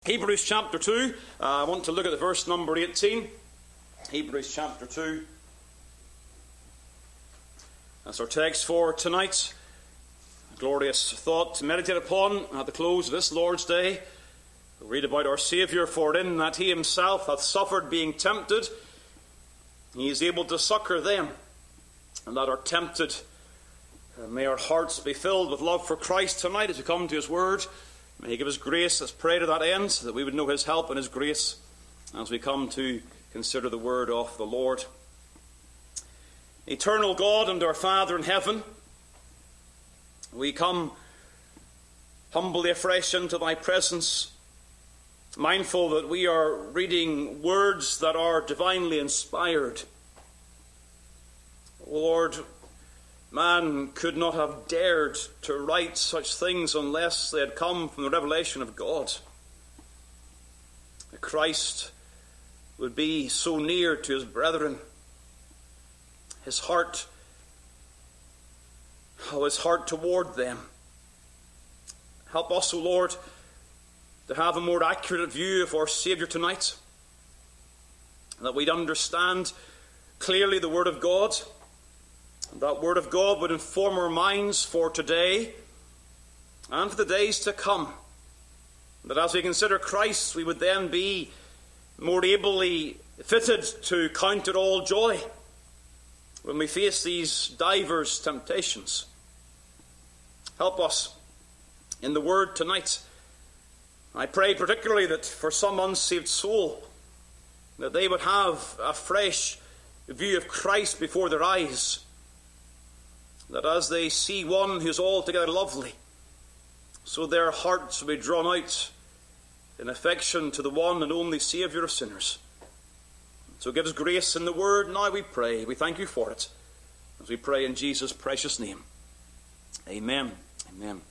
Hebrews chapter 2, I want to look at the verse number 18. Hebrews chapter 2. That's our text for tonight. A glorious thought to meditate upon at the close of this Lord's Day. We'll read about our Saviour, for in that he himself hath suffered being tempted, he is able to succour them and that are tempted. May our hearts be filled with love for Christ tonight as we come to his word. May he give us grace, let's pray to that end, that we would know his help and his grace as we come to consider the word of the Lord. Eternal God and our Father in heaven, we come humbly afresh into thy presence, mindful that we are reading words that are divinely inspired. Lord, man could not have dared to write such things unless they had come from the revelation of God. Christ would be so near to his brethren. His heart toward them. Help us, O Lord, to have a more accurate view of our Saviour tonight, that we'd understand clearly the Word of God. That Word of God would inform our minds for today and for the days to come. That as we consider Christ, we would then be more ably fitted to count it all joy when we face these divers temptations. Help us in the Word tonight. I pray particularly that for some unsaved soul, that they would have a fresh view of Christ before their eyes, that as they see one who is altogether lovely, so their hearts will be drawn out in affection to the one and only Saviour of sinners. So give us grace in the word now, we pray. We thank you for it, as we pray in Jesus' precious name. Amen. Amen.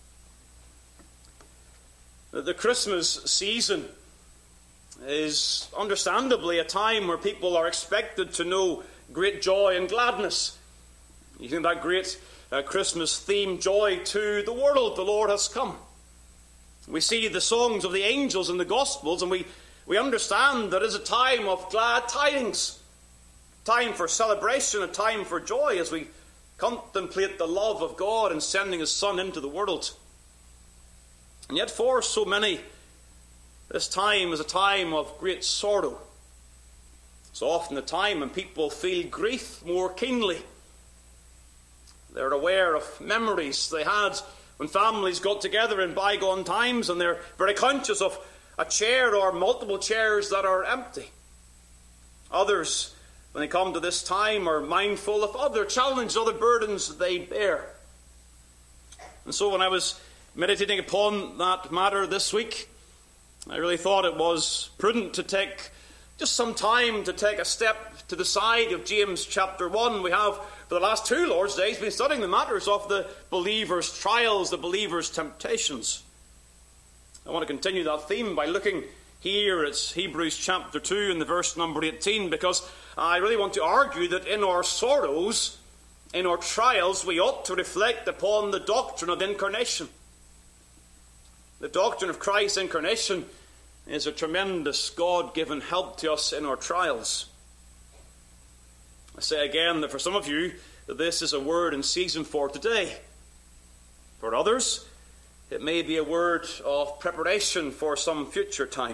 The Christmas season is understandably a time where people are expected to know great joy and gladness. You think that great Christmas theme, joy to the world, the Lord has come. We see the songs of the angels in the Gospels, and we understand that it is a time of glad tidings, time for celebration, a time for joy as we contemplate the love of God in sending his Son into the world. And yet for so many, this time is a time of great sorrow. It's often a time when people feel grief more keenly. They're aware of memories they had when families got together in bygone times, and they're very conscious of a chair or multiple chairs that are empty. Others, when they come to this time, are mindful of other challenges, other burdens they bear. And so when I was meditating upon that matter this week, I really thought it was prudent to take just some time to take a step to the side of James chapter 1. We have, for the last 2 Lord's Days, been studying the matters of the believer's trials, the believer's temptations. I want to continue that theme by looking here at Hebrews chapter 2 and the verse number 18, because I really want to argue that in our sorrows, in our trials, we ought to reflect upon the doctrine of incarnation. The doctrine of Christ's incarnation is a tremendous God-given help to us in our trials. I say again that for some of you, that this is a word in season for today. For others, it may be a word of preparation for some future time.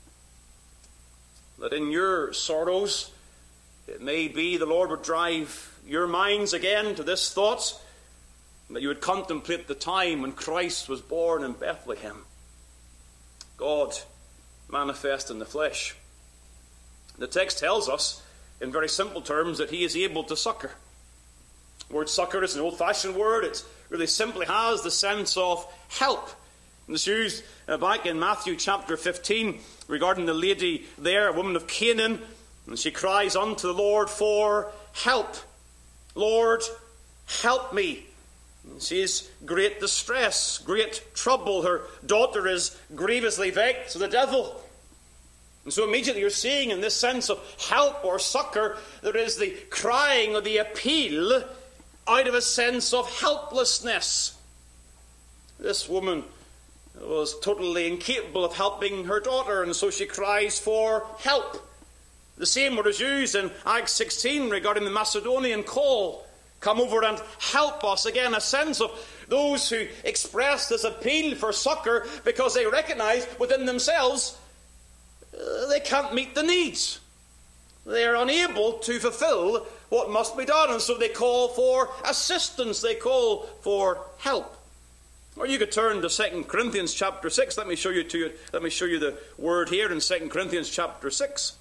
That in your sorrows, it may be the Lord would drive your minds again to this thought, that you would contemplate the time when Christ was born in Bethlehem. God manifest in the flesh. The text tells us, in very simple terms, that he is able to succour. The word succour is an old-fashioned word. It really simply has the sense of help. And it's used back in Matthew chapter 15 regarding the lady there, a woman of Canaan, and she cries unto the Lord for help. Lord, help me. She is great distress, great trouble. Her daughter is grievously vexed with the devil. And so immediately you're seeing in this sense of help or succour, there is the crying or the appeal out of a sense of helplessness. This woman was totally incapable of helping her daughter, and so she cries for help. The same word is used in Acts 16 regarding the Macedonian call. Come over and help us. Again, a sense of those who express this appeal for succor because they recognize within themselves they can't meet the needs. They are unable to fulfill what must be done, and so they call for assistance. They call for help. Or you could turn to 2 Corinthians chapter 6. Let me show you the word here in 2 Corinthians chapter 6.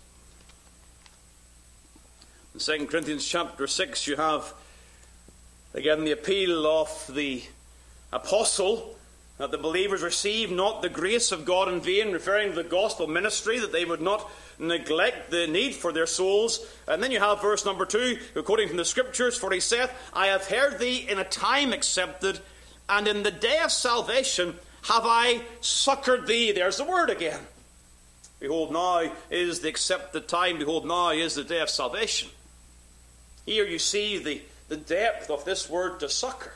In 2 Corinthians chapter 6 you have again the appeal of the apostle that the believers receive not the grace of God in vain, referring to the gospel ministry, that they would not neglect the need for their souls. And then you have verse number 2, quoting from the scriptures, for he saith, I have heard thee in a time accepted, and in the day of salvation have I succored thee. There's the word again. Behold, now is the accepted time. Behold, now is the day of salvation. Here you see the depth of this word to succor.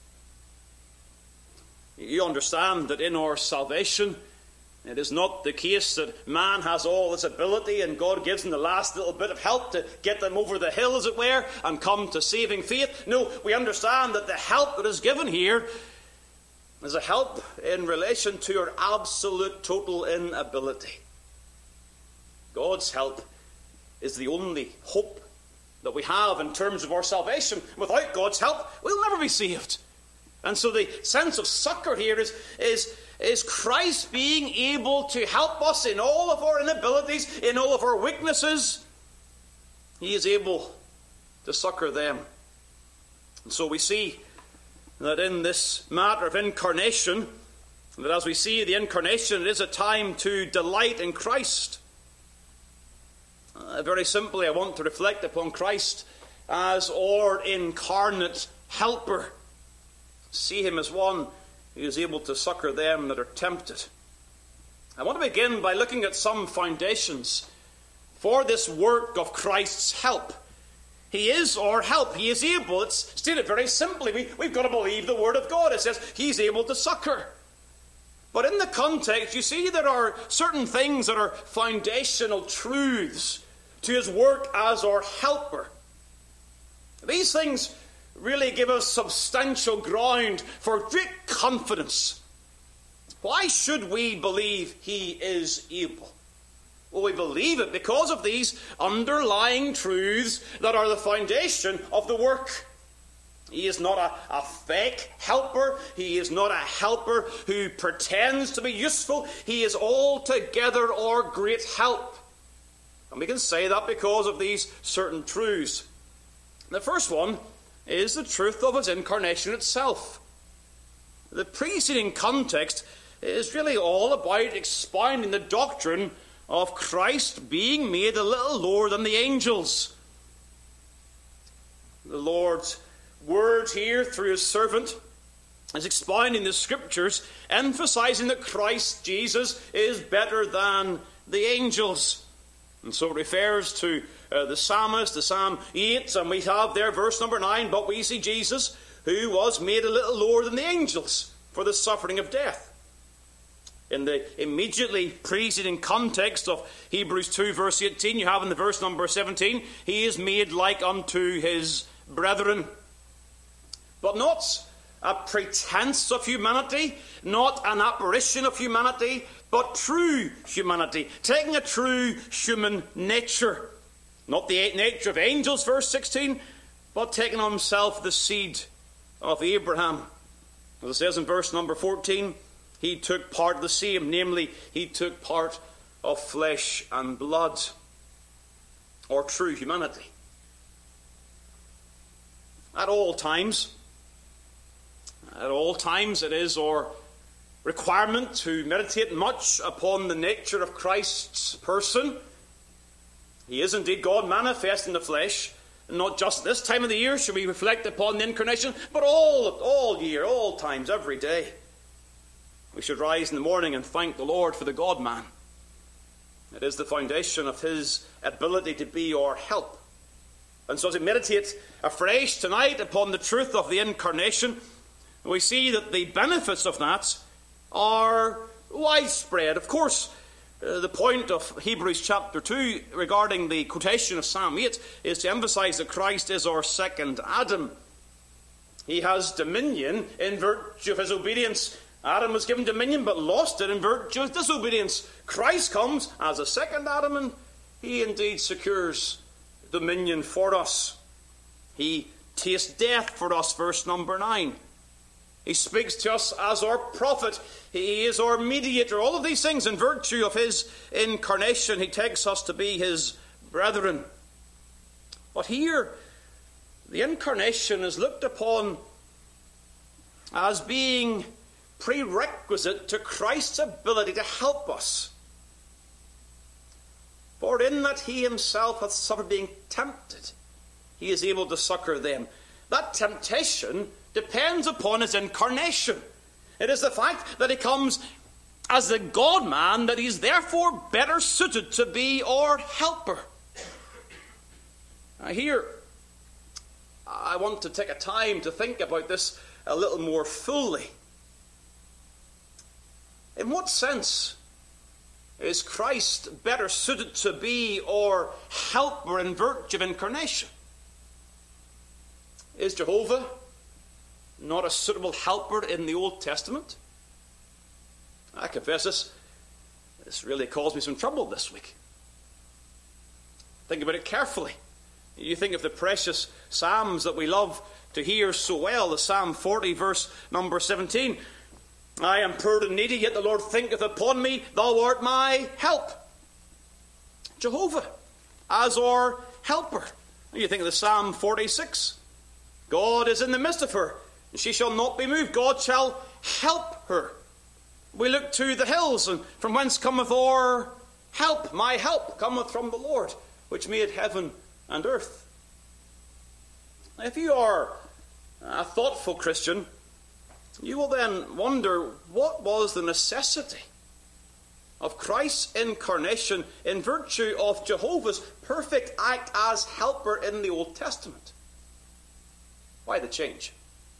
You understand that in our salvation, it is not the case that man has all this ability and God gives him the last little bit of help to get them over the hill, as it were, and come to saving faith. No, we understand that the help that is given here is a help in relation to our absolute total inability. God's help is the only hope that we have in terms of our salvation. Without God's help, we'll never be saved. And so the sense of succor here is Christ being able to help us in all of our inabilities, in all of our weaknesses. He is able to succor them. And so we see that in this matter of incarnation, that as we see the incarnation, it is a time to delight in Christ. Very simply, I want to reflect upon Christ as our incarnate helper. See him as one who is able to succor them that are tempted. I want to begin by looking at some foundations for this work of Christ's help. He is our help. He is able. It's stated very simply. We've got to believe the word of God. It says he's able to succor. But in the context, you see there are certain things that are foundational truths to his work as our helper. These things really give us substantial ground for great confidence. Why should we believe he is able? Well, we believe it because of these underlying truths that are the foundation of the work. He is not a fake helper. He is not a helper who pretends to be useful. He is altogether our great help. And we can say that because of these certain truths. The first one is the truth of his incarnation itself. The preceding context is really all about expounding the doctrine of Christ being made a little lower than the angels. The Lord's word here through his servant is expounding the scriptures, emphasizing that Christ Jesus is better than the angels. And so it refers to the psalmist, the Psalm 8, and we have there verse number 9, but we see Jesus, who was made a little lower than the angels for the suffering of death. In the immediately preceding context of Hebrews 2 verse 18, you have in the verse number 17, he is made like unto his brethren. But not a pretense of humanity, not an apparition of humanity, but true humanity, taking a true human nature. Not the nature of angels, verse 16, but taking on himself the seed of Abraham. As it says in verse number 14, he took part of the same, namely, he took part of flesh and blood, or true humanity. At all times, it is our requirement to meditate much upon the nature of Christ's person. He is indeed God manifest in the flesh. And not just this time of the year should we reflect upon the incarnation, but all year, all times, every day. We should rise in the morning and thank the Lord for the God-man. It is the foundation of his ability to be our help. And so as we meditate afresh tonight upon the truth of the incarnation, we see that the benefits of that are widespread. Of course, the point of Hebrews chapter 2 regarding the quotation of Psalm 8 is to emphasize that Christ is our second Adam. He has dominion in virtue of his obedience. Adam was given dominion but lost it in virtue of disobedience. Christ comes as a second Adam, and he indeed secures dominion for us. He tastes death for us, verse number 9. He speaks to us as our prophet. He is our mediator. All of these things in virtue of his incarnation. He takes us to be his brethren. But here, the incarnation is looked upon as being prerequisite to Christ's ability to help us. For in that he himself hath suffered being tempted, he is able to succor them. That temptation depends upon his incarnation. It is the fact that he comes as the God-man that he's therefore better suited to be our helper. Now here, I want to take a time to think about this a little more fully. In what sense is Christ better suited to be our helper in virtue of incarnation? Is Jehovah not a suitable helper in the Old Testament? I confess this really caused me some trouble this week. Think about it carefully. You think of the precious Psalms that we love to hear so well, the Psalm 40, verse number 17. I am poor and needy, yet the Lord thinketh upon me. Thou art my help. Jehovah as our helper. You think of the Psalm 46. God is in the midst of her, and she shall not be moved. God shall help her. We look to the hills, and from whence cometh our help? My help cometh from the Lord, which made heaven and earth. Now, if you are a thoughtful Christian, you will then wonder, what was the necessity of Christ's incarnation in virtue of Jehovah's perfect act as helper in the Old Testament? Why the change?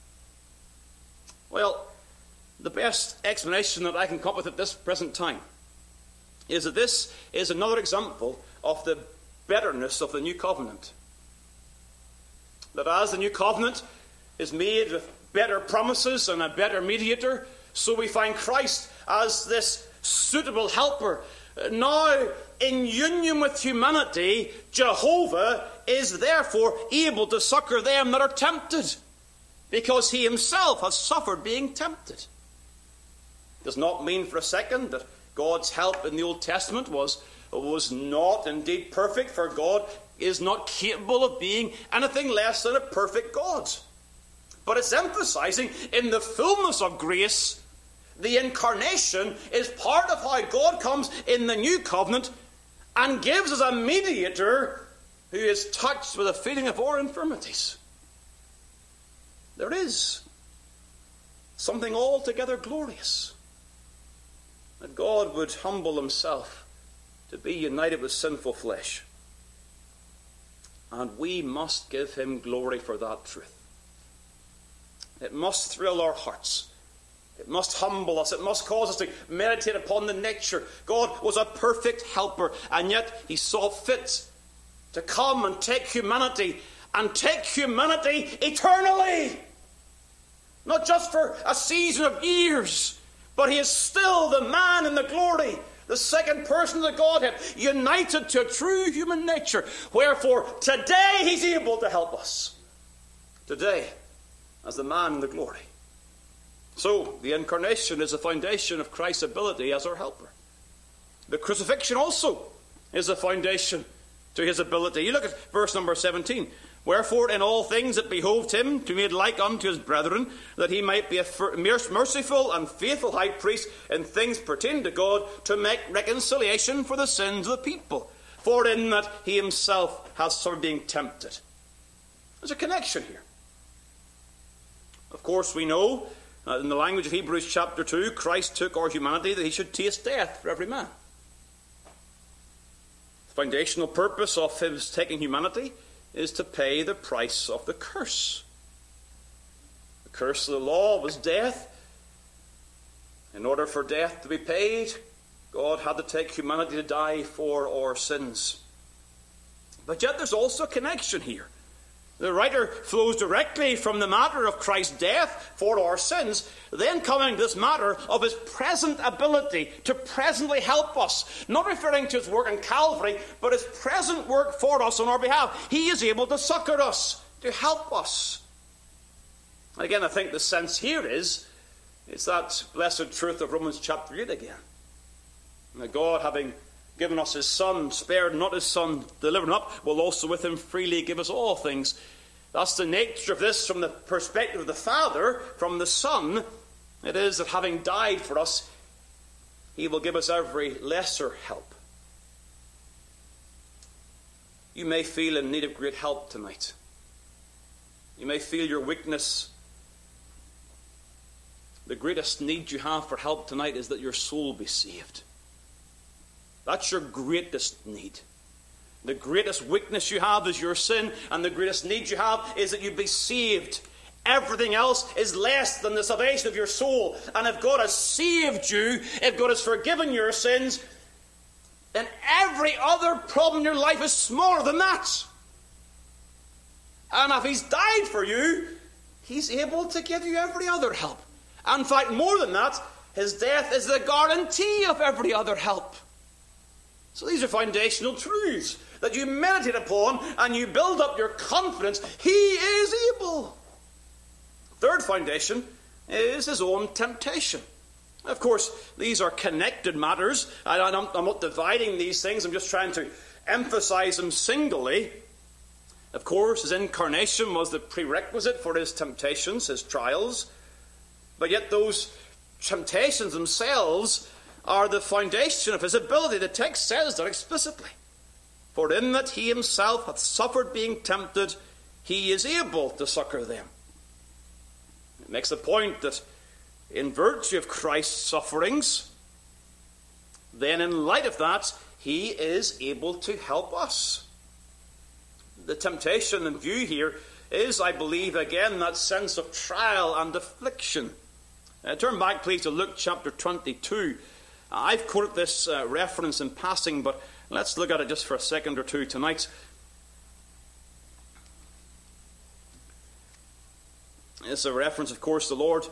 Well, the best explanation that I can come up with at this present time is that this is another example of the betterness of the new covenant. That as the new covenant is made with better promises and a better mediator, so we find Christ as this suitable helper. Now, in union with humanity, Jehovah is therefore able to succor them that are tempted, because he himself has suffered being tempted. Does not mean for a second that God's help in the Old Testament was not indeed perfect, for God is not capable of being anything less than a perfect God. But it's emphasizing in the fullness of grace, the incarnation is part of how God comes in the new covenant and gives us a mediator who is touched with a feeling of our infirmities. There is something altogether glorious that God would humble himself to be united with sinful flesh. And we must give him glory for that truth. It must thrill our hearts. It must humble us. It must cause us to meditate upon the nature. God was a perfect helper, and yet he saw fit to come and take humanity eternally. Not just for a season of years, but he is still the man in the glory, the second person of the Godhead, united to a true human nature. Wherefore, today he's able to help us. Today, as the man in the glory. So, the incarnation is the foundation of Christ's ability as our helper. The crucifixion also is the foundation to his ability. You look at verse number 17. Wherefore, in all things it behoved him to be made like unto his brethren, that he might be a merciful and faithful high priest in things pertaining to God, to make reconciliation for the sins of the people. For in that he himself has suffered being tempted. There's a connection here. Of course, we know, in the language of Hebrews chapter 2, Christ took our humanity that he should taste death for every man. The foundational purpose of his taking humanity is to pay the price of the curse. The curse of the law was death. In order for death to be paid, God had to take humanity to die for our sins. But yet there's also a connection here. The writer flows directly from the matter of Christ's death for our sins, then coming to this matter of his present ability to presently help us. Not referring to his work on Calvary, but his present work for us on our behalf. He is able to succor us, to help us. And again, I think the sense here is, it's that blessed truth of Romans chapter 8 again. That God, having given us his Son, spared not his Son, delivered him up, will also with him freely give us all things. That's the nature of this from the perspective of the Father, from the Son. It is that having died for us, he will give us every lesser help. You may feel in need of great help tonight. You may feel your weakness. The greatest need you have for help tonight is that your soul be saved. That's your greatest need. The greatest weakness you have is your sin, and the greatest need you have is that you be saved. Everything else is less than the salvation of your soul. And if God has saved you, if God has forgiven your sins, then every other problem in your life is smaller than that. And if he's died for you, he's able to give you every other help. And in fact, more than that, his death is the guarantee of every other help. So these are foundational truths that you meditate upon and you build up your confidence. He is able. Third foundation is his own temptation. Of course, these are connected matters. I'm not dividing these things. I'm just trying to emphasize them singly. Of course, his incarnation was the prerequisite for his temptations, his trials. But yet those temptations themselves are the foundation of his ability. The text says that explicitly. For in that he himself hath suffered being tempted, he is able to succor them. It makes the point that in virtue of Christ's sufferings, then in light of that, he is able to help us. The temptation in view here is, I believe, again, that sense of trial and affliction. Turn back, please, to Luke chapter 22. I've quoted this reference in passing, but let's look at it just for a second or two tonight. It's a reference, of course, to the Lord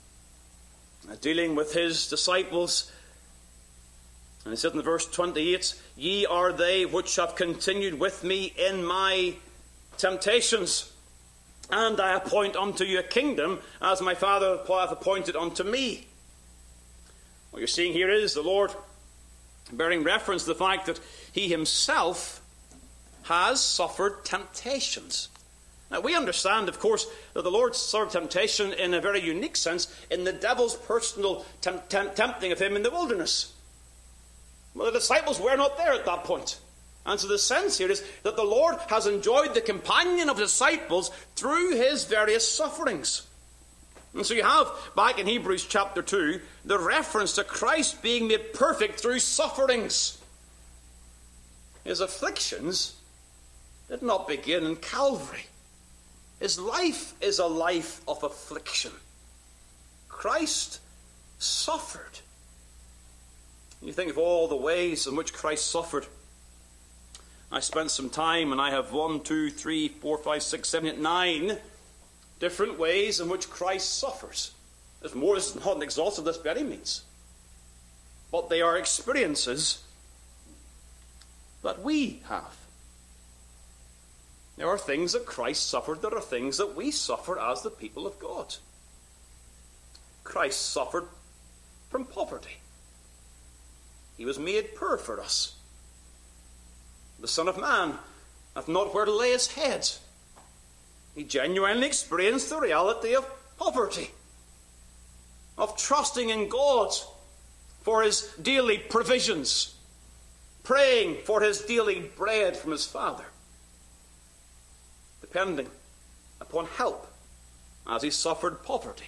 dealing with his disciples. And he said in the verse 28, "Ye are they which have continued with me in my temptations, and I appoint unto you a kingdom, as my Father hath appointed unto me." What you're seeing here is the Lord bearing reference to the fact that he himself has suffered temptations. Now, we understand, of course, that the Lord suffered temptation in a very unique sense in the devil's personal tempting of him in the wilderness. Well, the disciples were not there at that point. And so the sense here is that the Lord has enjoyed the companion of disciples through his various sufferings. And so you have, back in Hebrews chapter 2, the reference to Christ being made perfect through sufferings. His afflictions did not begin in Calvary. His life is a life of affliction. Christ suffered. You think of all the ways in which Christ suffered. I spent some time, and I have 1, 2, 3, 4, 5, 6, 7, 8, 9 different ways in which Christ suffers. There's more. This is not an exhaustive list by any means. But they are experiences that we have. There are things that Christ suffered. There are things that we suffer as the people of God. Christ suffered from poverty. He was made poor for us. The Son of Man hath not where to lay his head. He genuinely experienced the reality of poverty, of trusting in God for his daily provisions, praying for his daily bread from his Father, depending upon help as he suffered poverty.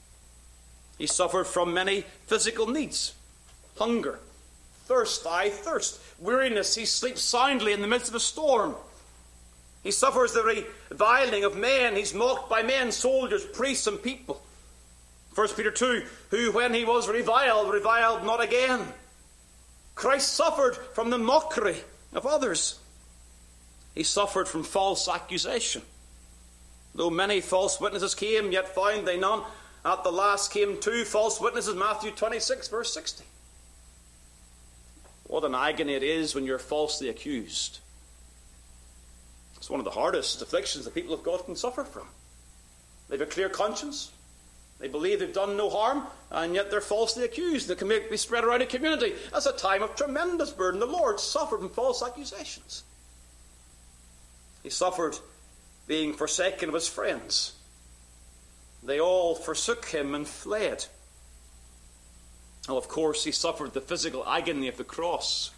He suffered from many physical needs: hunger, thirst, weariness. He sleeps soundly in the midst of a storm. He suffers the reviling of men. He's mocked by men, soldiers, priests, and people. 1 Peter 2, who when he was reviled not again. Christ suffered from the mockery of others. He suffered from false accusation. Though many false witnesses came, yet found they none. At the last came 2 false witnesses, Matthew 26, verse 60. What an agony it is when you're falsely accused. It's one of the hardest afflictions the people of God can suffer from. They have a clear conscience. They believe they've done no harm, and yet they're falsely accused. They can be spread around a community. That's a time of tremendous burden. The Lord suffered from false accusations. He suffered being forsaken of his friends. They all forsook him and fled. Oh, of course, he suffered the physical agony of the cross.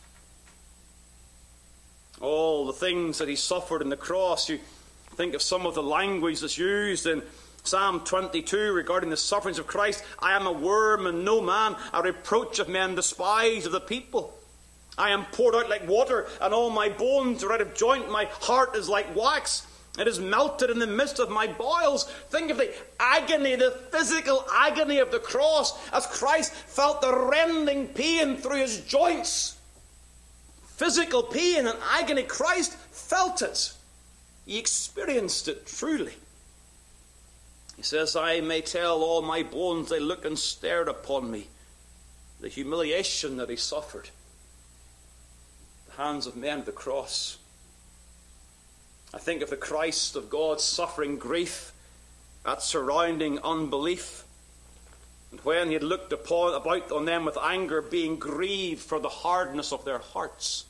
All the things that he suffered in the cross. You think of some of the language that's used in Psalm 22 regarding the sufferings of Christ. I am a worm and no man, a reproach of men, despised of the people. I am poured out like water, and all my bones are out of joint. My heart is like wax. It is melted in the midst of my bowels. Think of the agony, the physical agony of the cross, as Christ felt the rending pain through his joints. Physical pain and agony. Christ felt it. He experienced it truly. He says, I may tell all my bones, they look and stared upon me. The humiliation that he suffered. The hands of men at the cross. I think of the Christ of God suffering grief at surrounding unbelief. And when he had looked about on them with anger, being grieved for the hardness of their hearts.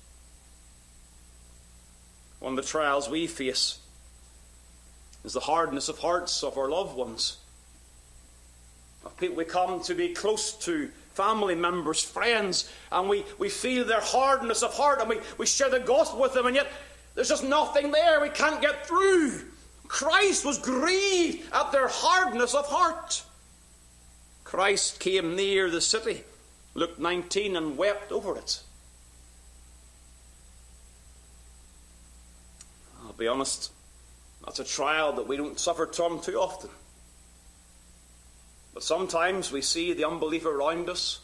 One of the trials we face is the hardness of hearts of our loved ones. Of people we come to be close to, family members, friends, and we feel their hardness of heart, and we share the gospel with them, and yet there's just nothing there. We can't get through. Christ was grieved at their hardness of heart. Christ came near the city, Luke 19, and wept over it. I'll be honest, that's a trial that we don't suffer from too often. But sometimes we see the unbelief around us.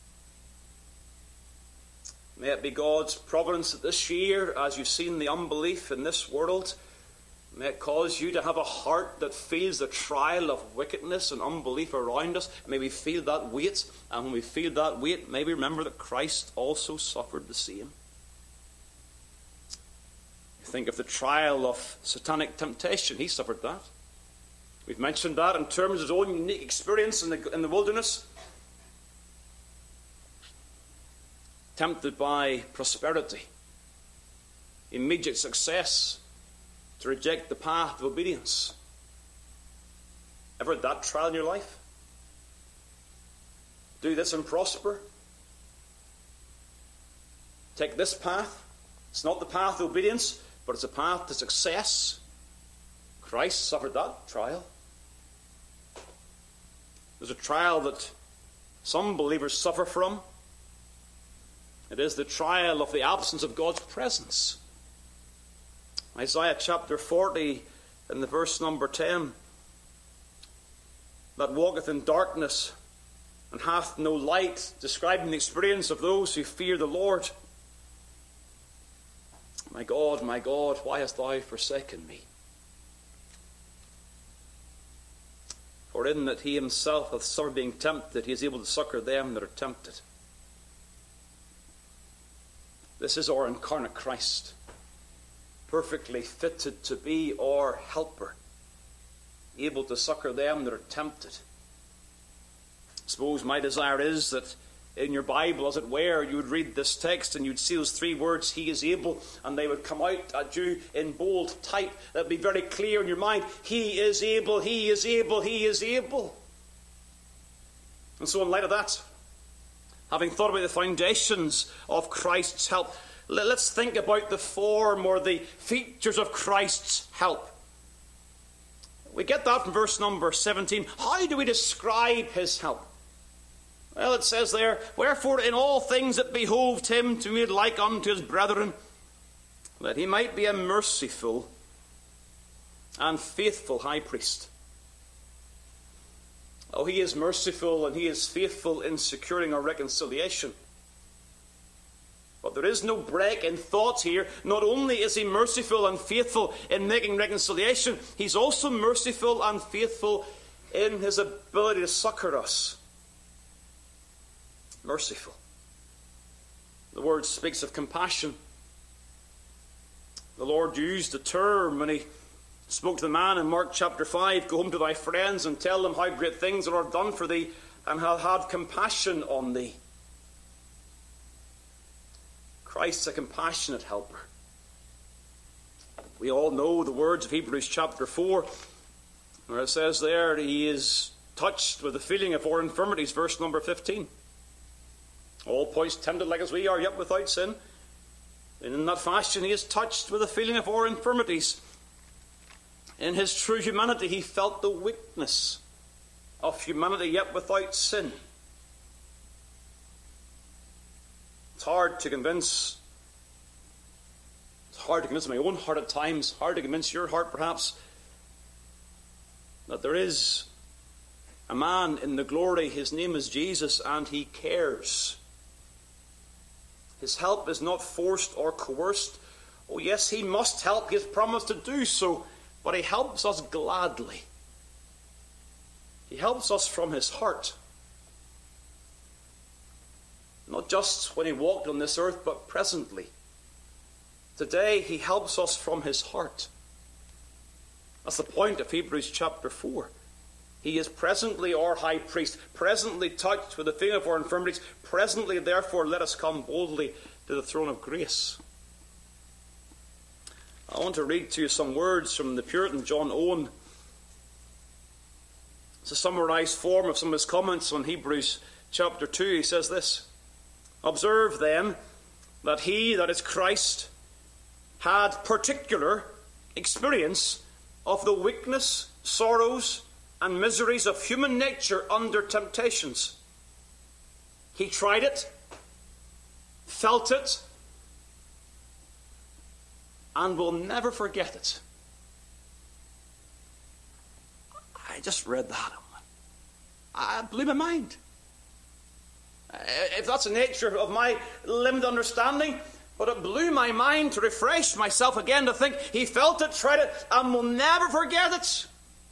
May it be God's providence that this year, as you've seen the unbelief in this world, may it cause you to have a heart that feels the trial of wickedness and unbelief around us. May we feel that weight, and when we feel that weight, may we remember that Christ also suffered the same. Think of the trial of satanic temptation. He suffered that. We've mentioned that in terms of his own unique experience in the wilderness. Tempted by prosperity, immediate success, to reject the path of obedience. Ever had that trial in your life? Do this and prosper? Take this path. It's not the path of obedience, but it's a path to success. Christ suffered that trial. There's a trial that some believers suffer from. It is the trial of the absence of God's presence. Isaiah chapter 40 and the verse number 10. That walketh in darkness and hath no light, describing the experience of those who fear the Lord. My God, why hast thou forsaken me? For in that he himself hath suffered being tempted, he is able to succor them that are tempted. This is our incarnate Christ, perfectly fitted to be our helper, able to succor them that are tempted. I suppose my desire is that in your Bible, as it were, you would read this text and you'd see those 3 words, he is able, and they would come out at you in bold type. That would be very clear in your mind. He is able, he is able, he is able. And so in light of that, having thought about the foundations of Christ's help, let's think about the form or the features of Christ's help. We get that from verse number 17. How do we describe his help? Well, it says there, wherefore in all things it behoved him to be made like unto his brethren, that he might be a merciful and faithful high priest. Oh, he is merciful and he is faithful in securing our reconciliation. But there is no break in thought here. Not only is he merciful and faithful in making reconciliation, he's also merciful and faithful in his ability to succor us. Merciful. The word speaks of compassion. The Lord used the term when he spoke to the man in Mark chapter 5, "Go home to thy friends and tell them how great things the Lord hath done for thee, and hath had compassion on thee." Christ's a compassionate helper. We all know the words of Hebrews chapter 4, where it says there, he is touched with the feeling of our infirmities, verse number 15. All points tempted like as we are, yet without sin. And in that fashion, he is touched with the feeling of our infirmities. In his true humanity, he felt the weakness of humanity, yet without sin. It's hard to convince my own heart at times, hard to convince your heart perhaps, that there is a man in the glory. His name is Jesus, and he cares. His help is not forced or coerced. Oh yes, he must help. He has promised to do so. But he helps us gladly. He helps us from his heart. Not just when he walked on this earth, but presently. Today, he helps us from his heart. That's the point of Hebrews chapter 4. He is presently our high priest, presently touched with the feeling of our infirmities, presently, therefore, let us come boldly to the throne of grace. I want to read to you some words from the Puritan John Owen. It's a summarized form of some of his comments on Hebrews chapter 2. He says this: "Observe then that he, that is Christ, had particular experience of the weakness, sorrows, and miseries of human nature under temptations. He tried it, felt it, and will never forget it." I just read that. It blew my mind. If that's the nature of my limited understanding, but it blew my mind to refresh myself again to think he felt it, tried it, and will never forget it.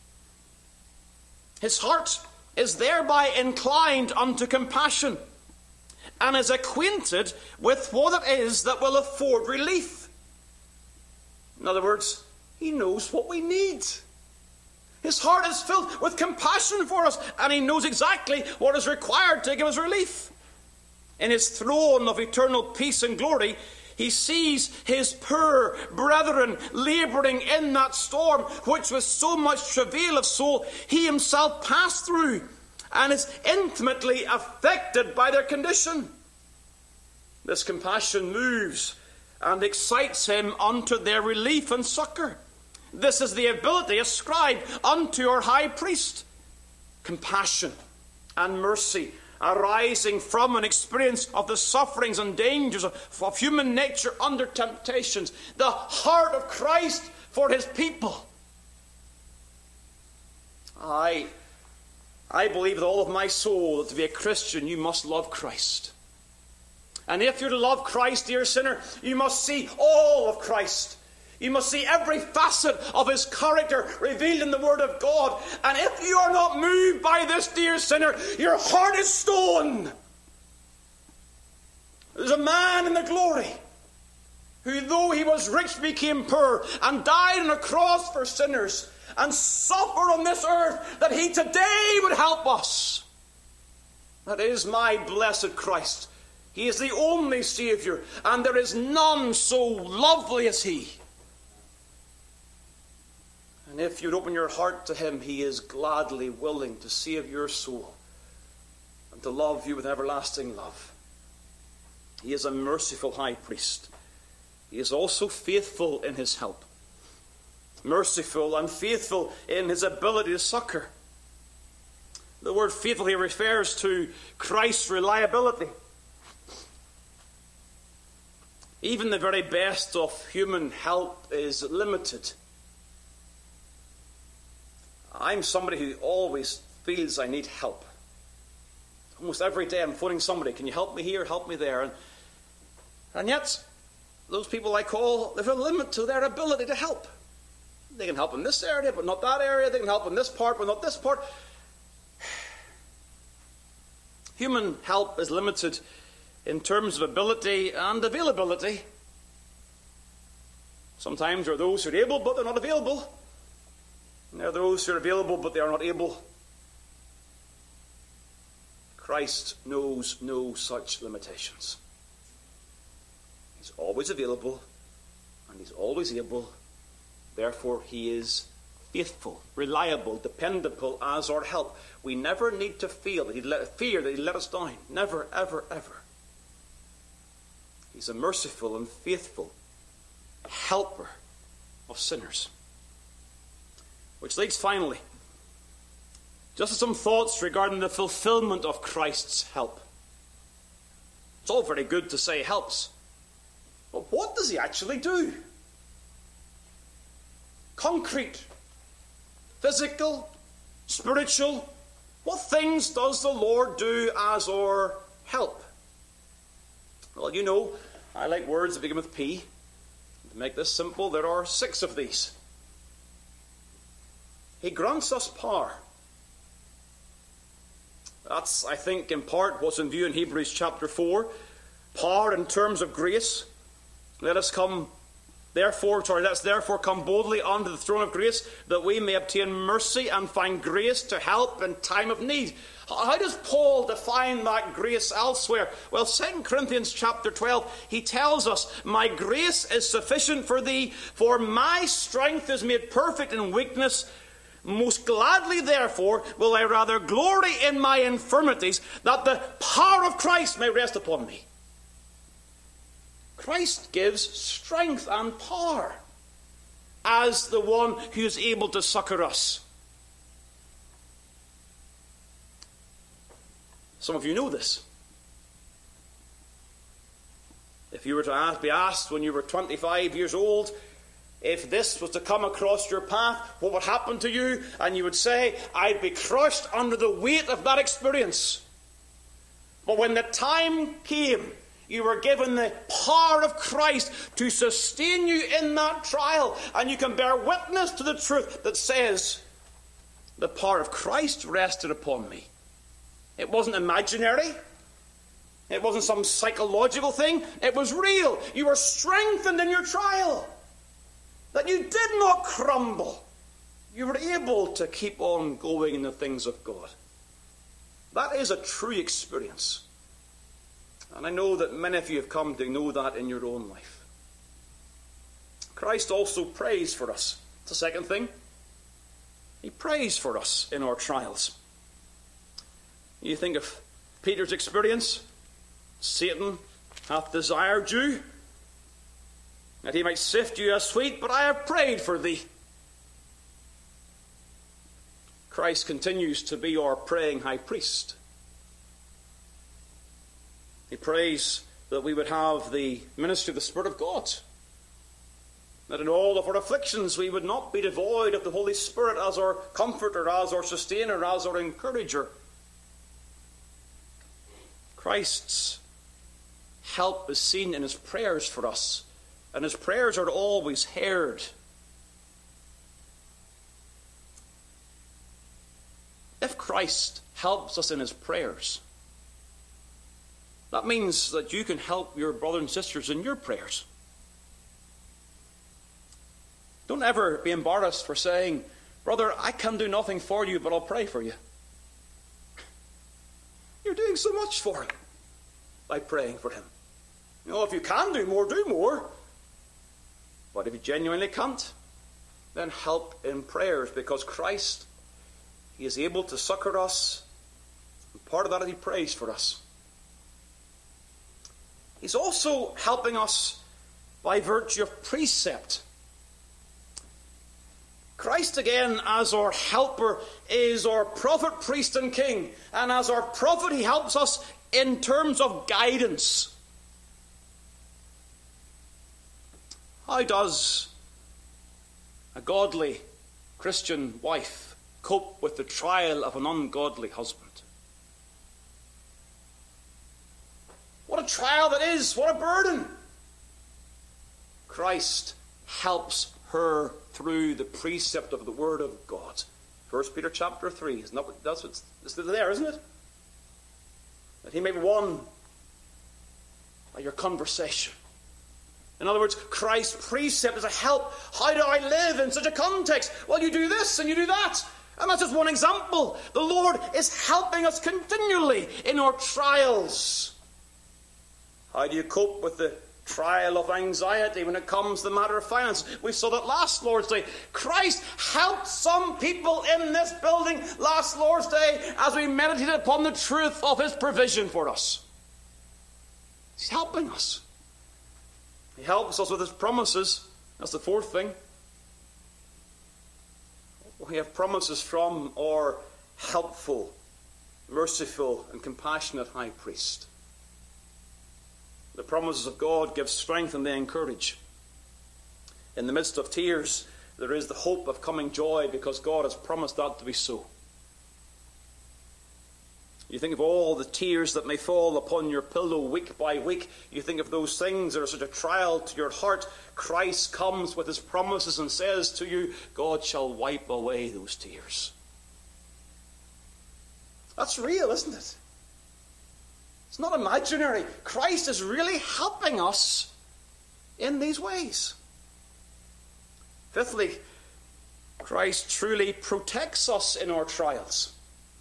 His heart is thereby inclined unto compassion, and is acquainted with what it is that will afford relief. In other words, he knows what we need. His heart is filled with compassion for us, and he knows exactly what is required to give us relief. In his throne of eternal peace and glory, he sees his poor brethren labouring in that storm, which with so much travail of soul he himself passed through, and is intimately affected by their condition. This compassion moves and excites him unto their relief and succour. This is the ability ascribed unto our high priest. Compassion and mercy arising from an experience of the sufferings and dangers of human nature under temptations. The heart of Christ for his people. I believe with all of my soul that to be a Christian you must love Christ. And if you're to love Christ, dear sinner, you must see all of Christ. You must see every facet of his character revealed in the Word of God. And if you are not moved by this, dear sinner, your heart is stone. There's a man in the glory who, though he was rich, became poor and died on a cross for sinners and suffered on this earth that he today would help us. That is my blessed Christ. He is the only Saviour, and there is none so lovely as he. And if you'd open your heart to him, he is gladly willing to save your soul and to love you with everlasting love. He is a merciful high priest. He is also faithful in his help. Merciful and faithful in his ability to succour. The word faithful here refers to Christ's reliability. Even the very best of human help is limited. I'm somebody who always feels I need help. Almost every day I'm phoning somebody, can you help me here, help me there? And yet, those people I call, there's a limit to their ability to help. They can help in this area, but not that area. They can help in this part, but not this part. Human help is limited in terms of ability and availability. Sometimes there are those who are able, but they're not available. And there are those who are available, but they are not able. Christ knows no such limitations. He's always available, and he's always able. Therefore, he is faithful, reliable, dependable as our help. We never need to fear that he'd let us down. Never, ever, ever. He's a merciful and faithful helper of sinners. Which leads finally, just to some thoughts regarding the fulfillment of Christ's help. It's all very good to say helps, but what does he actually do? Concrete, physical, spiritual. What things does the Lord do as our help? Well, you know, I like words that begin with P. To make this simple, there are 6 of these. He grants us power. That's, I think, in part what's in view in Hebrews chapter 4. Power in terms of grace. Let's therefore come boldly unto the throne of grace, that we may obtain mercy and find grace to help in time of need. How does Paul define that grace elsewhere? Well, 2 Corinthians chapter 12, he tells us, my grace is sufficient for thee, for my strength is made perfect in weakness. Most gladly, therefore, will I rather glory in my infirmities, that the power of Christ may rest upon me. Christ gives strength and power as the one who is able to succor us. Some of you know this. If you were to be asked when you were 25 years old, if this was to come across your path, what would happen to you? And you would say, I'd be crushed under the weight of that experience. But when the time came, you were given the power of Christ to sustain you in that trial. And you can bear witness to the truth that says, the power of Christ rested upon me. It wasn't imaginary. It wasn't some psychological thing. It was real. You were strengthened in your trial. That you did not crumble. You were able to keep on going in the things of God. That is a true experience. And I know that many of you have come to know that in your own life. Christ also prays for us. It's the second thing. He prays for us in our trials. You think of Peter's experience. Satan hath desired you, that he might sift you as wheat, but I have prayed for thee. Christ continues to be our praying high priest. He prays that we would have the ministry of the Spirit of God. That in all of our afflictions we would not be devoid of the Holy Spirit as our comforter, as our sustainer, as our encourager. Christ's help is seen in his prayers for us. And his prayers are always heard. If Christ helps us in his prayers, that means that you can help your brothers and sisters in your prayers. Don't ever be embarrassed for saying, brother, I can do nothing for you, but I'll pray for you. You're doing so much for him by praying for him. You know, if you can do more, do more. But if you genuinely can't, then help in prayers, because Christ, he is able to succor us. And part of that is he prays for us. He's also helping us by virtue of precept. Christ, again, as our helper, is our prophet, priest, and king. And as our prophet, he helps us in terms of guidance. How does a godly Christian wife cope with the trial of an ungodly husband? What a trial that is! What a burden! Christ helps her through the precept of the Word of God. 1 Peter chapter 3. That's what's there, isn't it? That he may be won by your conversation. In other words, Christ's precept is a help. How do I live in such a context? Well, you do this and you do that. And that's just one example. The Lord is helping us continually in our trials. How do you cope with the trial of anxiety when it comes to the matter of finance? We saw that last Lord's Day. Christ helped some people in this building last Lord's Day as we meditated upon the truth of his provision for us. He's helping us. He helps us with his promises. That's the fourth thing. We have promises from our helpful, merciful, and compassionate high priest. The promises of God give strength and they encourage. In the midst of tears, there is the hope of coming joy because God has promised that to be so. You think of all the tears that may fall upon your pillow week by week. You think of those things that are such a trial to your heart. Christ comes with his promises and says to you, God shall wipe away those tears. That's real, isn't it? It's not imaginary. Christ is really helping us in these ways. Fifthly, Christ truly protects us in our trials.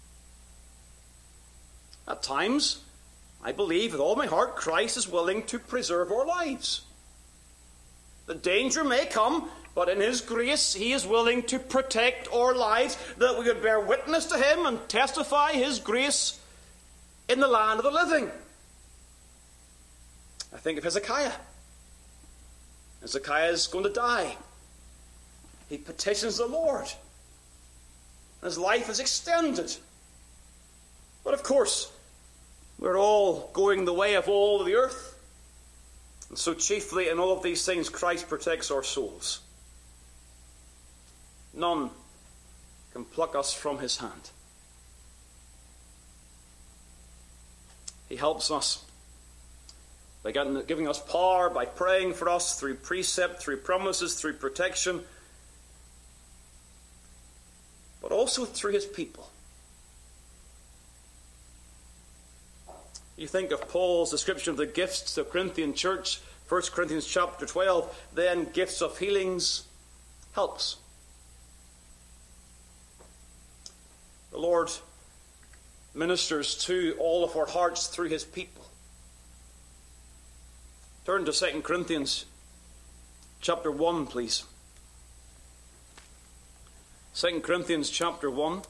At times, I believe with all my heart, Christ is willing to preserve our lives. The danger may come, but in his grace, he is willing to protect our lives, that we would bear witness to him and testify his grace in the land of the living. I think of Hezekiah. Hezekiah is going to die. He petitions the Lord. His life is extended. But of course, we're all going the way of all the earth. And so chiefly in all of these things, Christ protects our souls. None can pluck us from his hand. He helps us by giving us power, by praying for us through precept, through promises, through protection, but also through his people. You think of Paul's description of the gifts to the Corinthian church, 1 Corinthians chapter 12, then gifts of healings, helps. The Lord ministers to all of our hearts through his people. Turn to 2 Corinthians chapter 1, please. 2 Corinthians chapter 1.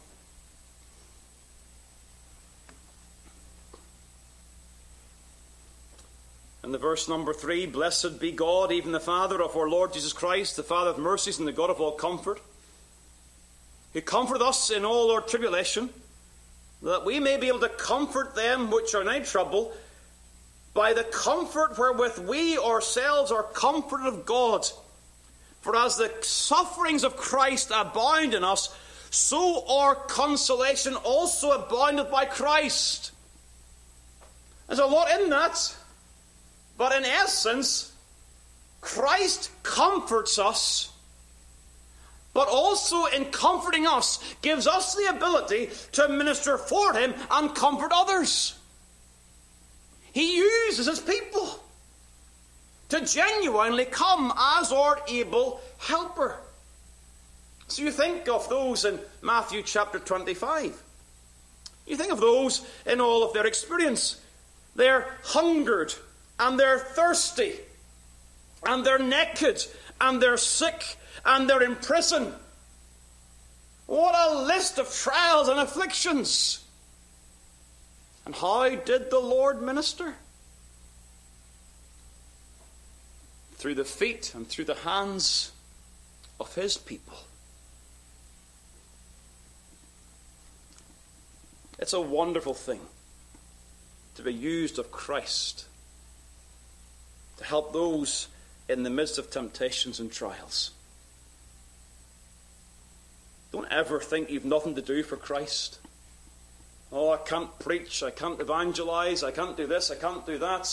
And the verse number 3, Blessed be God, even the Father of our Lord Jesus Christ, the Father of mercies and the God of all comfort, who comforteth us in all our tribulation, that we may be able to comfort them which are in any trouble, by the comfort wherewith we ourselves are comforted of God. For as the sufferings of Christ abound in us, so our consolation also aboundeth by Christ. There's a lot in that, but in essence, Christ comforts us, but also in comforting us, gives us the ability to minister for him and comfort others. He uses his people to genuinely come as our able helper. So you think of those in Matthew chapter 25. You think of those in all of their experience. They're hungered, and they're thirsty, and they're naked, and they're sick, and they're in prison. What a list of trials and afflictions. And how did the Lord minister? Through the feet and through the hands of his people. It's a wonderful thing to be used of Christ to help those in the midst of temptations and trials. Don't ever think you've nothing to do for Christ. Oh, I can't preach, I can't evangelize, I can't do this, I can't do that.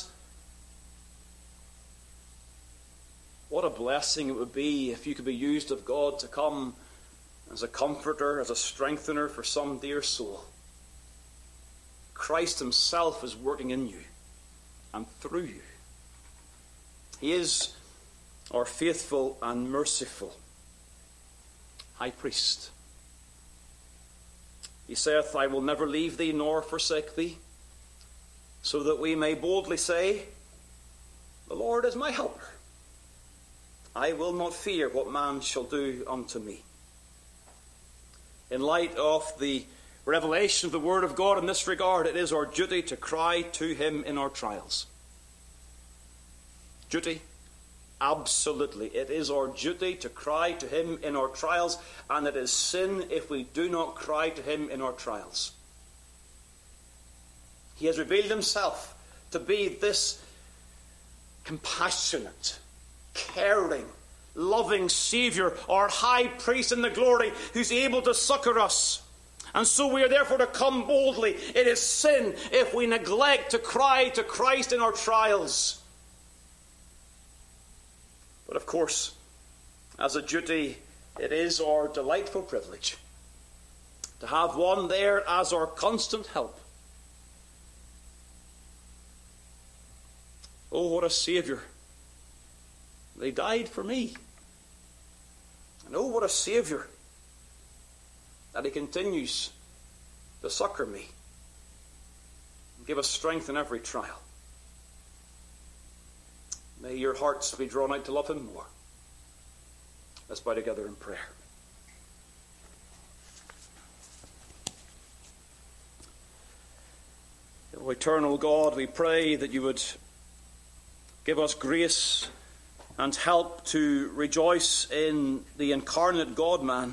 What a blessing it would be if you could be used of God to come as a comforter, as a strengthener for some dear soul. Christ himself is working in you and through you. He is our faithful and merciful high priest. He saith, I will never leave thee nor forsake thee, so that we may boldly say, the Lord is my helper. I will not fear what man shall do unto me. In light of the revelation of the Word of God in this regard, it is our duty to cry to him in our trials. Duty? Absolutely. It is our duty to cry to him in our trials, and it is sin if we do not cry to him in our trials. He has revealed himself to be this compassionate, caring, loving Saviour, our high priest in the glory, who's able to succour us. And so we are therefore to come boldly. It is sin if we neglect to cry to Christ in our trials. But of course, as a duty, it is our delightful privilege to have one there as our constant help. Oh, what a Saviour. They died for me. And oh, what a Saviour that he continues to succour me and give us strength in every trial. May your hearts be drawn out to love him more. Let's bow together in prayer. O eternal God, we pray that you would give us grace and help to rejoice in the incarnate God-man.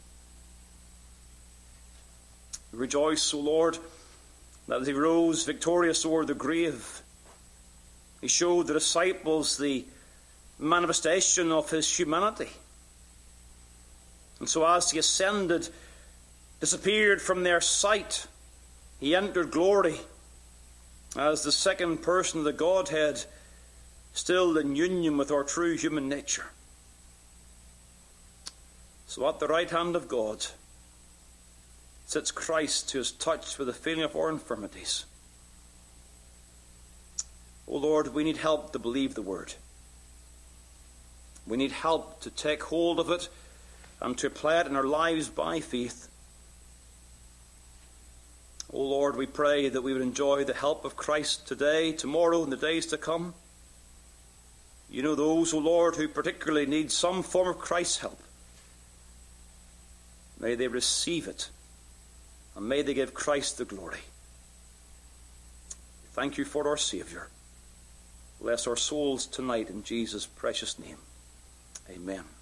Rejoice, O Lord, that as he rose victorious over the grave, he showed the disciples the manifestation of his humanity. And so as he ascended, disappeared from their sight, he entered glory as the second person of the Godhead, still in union with our true human nature. So at the right hand of God sits Christ, who is touched with the feeling of our infirmities. O Lord, we need help to believe the word. We need help to take hold of it and to apply it in our lives by faith. O Lord, we pray that we would enjoy the help of Christ today, tomorrow, and the days to come. You know those, O Lord, who particularly need some form of Christ's help. May they receive it, and may they give Christ the glory. Thank you for our Saviour. Bless our souls tonight in Jesus' precious name. Amen.